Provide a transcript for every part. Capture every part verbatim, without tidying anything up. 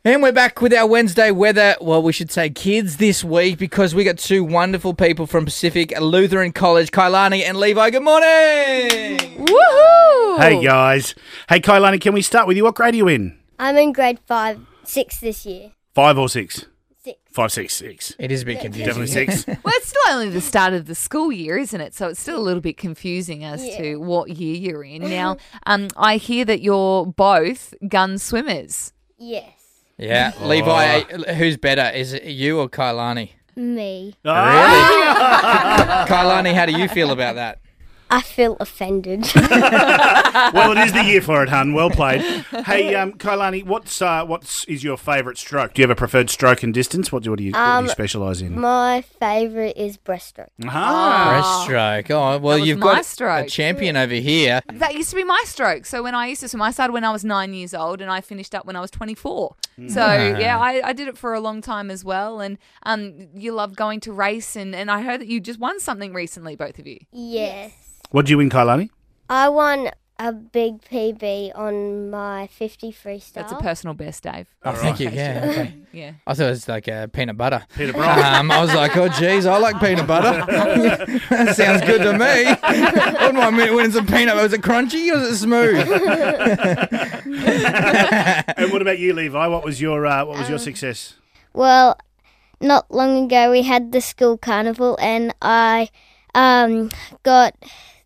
And we're back with our Wednesday weather, well, we should say kids this week, because we got two wonderful people from Pacific Lutheran College, Kailani and Levi. Good morning! Woohoo! Hey, guys. Hey, Kailani, can we start with you? What grade are you in? I'm in grade five, six this year. Five or six? Six. Five, six, six. It is a bit confusing. Definitely six. Well, it's still only the start of the school year, isn't it? So it's still a little bit confusing as Yeah. to what year you're in. Now, um, I hear that you're both gun swimmers. Yes. Yeah, Levi, who's better? Is it you or Kailani? Me. Ah. Kailani, how do you feel about that? I feel offended. Well, it is the year for it, hun. Well played. Hey, um, Kailani, what's uh, what's is your favourite stroke? Do you have a preferred stroke and distance? What do, what do you, what do Um, you specialise in? My favourite is breaststroke. Ah. Breaststroke. Oh, well, That was you've my got a stroke. champion over here. That used to be my stroke. So when I used to swim, I started when I was nine years old and I finished up when I was twenty-four. So, yeah, I, I did it for a long time as well. And um, you love going to race. And, and I heard that you just won something recently, both of you. Yes. What did you win, Kailani? I won a big P B on my fifty freestyle. That's a personal best, Dave. Oh, thank you. Yeah, okay. Yeah. I thought it was like uh, peanut butter. Peter Bryant. Um, I was like, oh, geez, I like peanut butter. That sounds good to me. Wouldn't mind me winning some peanut butter. Was it crunchy or was it smooth? And what about you, Levi? What was your uh, what was your success? Well, not long ago we had the school carnival and I um, got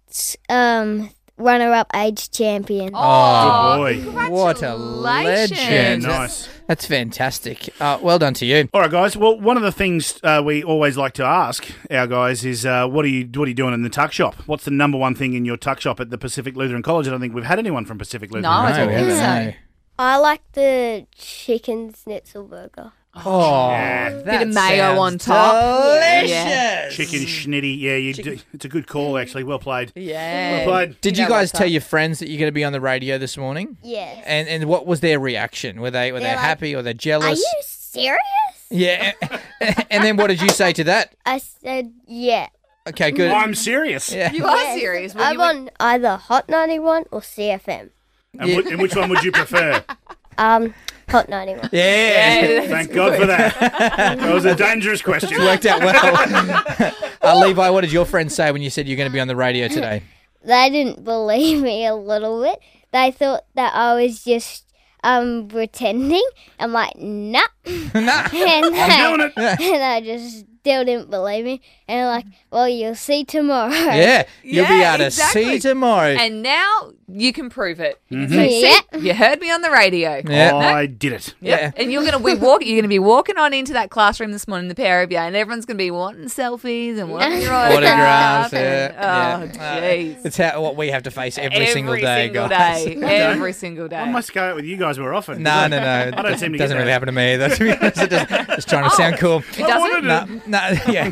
um, runner-up age champion. Oh, Good boy. What a congratulations. legend. Nice. That's fantastic. Uh, well done to you. All right, guys. Well, one of the things uh, we always like to ask our guys is, uh, what are you what are you doing in the tuck shop? What's the number one thing in your tuck shop at the Pacific Lutheran College? I don't think we've had anyone from Pacific Lutheran. No, I College. don't No, think no. so. I like the chicken schnitzel burger. Oh, Yeah. that Bit of mayo sounds on top. Delicious. Yeah. Chicken schnitty. Yeah, you do, it's a good call, actually. Well played. Yeah. Well played. Did You you know guys what's tell up. your friends that you're going to be on the radio this morning? Yes. And and what was their reaction? Were they were they They're like, happy or they Are jealous? you serious? Yeah. And then what did you say to that? I said, yeah. Okay, good. I'm serious. Yeah. You are Yes. serious. Well, I'm you were- on either Hot ninety-one or C F M. And, wh- and which one would you prefer? Um, Hot ninety-one. Yeah. Yeah. Thank God for that. That was a dangerous question. Worked out well. uh, Levi, what did your friends say when you said you're going to be on the radio today? They didn't believe me a little bit. They thought that I was just um pretending. I'm like, nah. Nah. And I'm doing it. And I just still didn't believe me. And they're like, well, you'll see tomorrow. Yeah. You'll be Yeah, able to exactly. see tomorrow. And now you can prove it. You Mm-hmm. can say, see, Yeah. you heard me on the radio. Yeah. I did it. Yeah. And you're gonna be walk. You're gonna be walking on into that classroom this morning, the pair of you, and everyone's gonna be wanting selfies and wanting your Autographs. autographs. and- Yeah. Oh, yeah. jeez. It's how, what we have to face every, single day, single guys. day. Every single day. I must go out with you guys more often. No, no, no. I don't seem to It doesn't get really that. happen to me either. To be honest. It just, just trying to sound cool. It doesn't. No, no,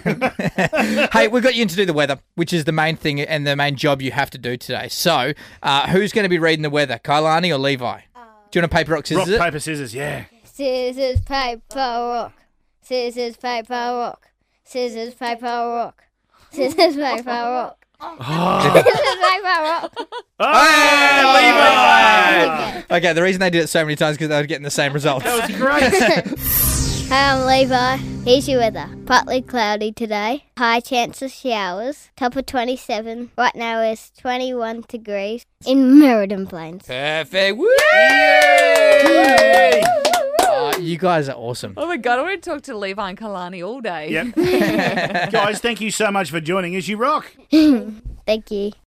yeah. Hey, we've got you in to do the weather, which is the main thing and the main job you have to do today. So, uh, who's going to be reading the weather, Kailani or Levi? Do you want to paper, rock, scissors Rock, it? paper, scissors, yeah. Scissors, paper, rock. Scissors, paper, rock. Scissors, paper, rock. Scissors, paper, rock. Scissors, paper, rock. Hey, Levi! Okay, the reason they did it so many times because they were getting the same results. That was great. Hi, I'm Levi. Here's your weather. Partly cloudy today. High chance of showers. Top of twenty-seven. Right now is twenty-one degrees in Meriden Plains. Perfect. Woo! Yay! Uh, you guys are awesome. Oh my God, I want to talk to Levi and Kalani all day. Yep. Guys, thank you so much for joining us. You rock. Thank you.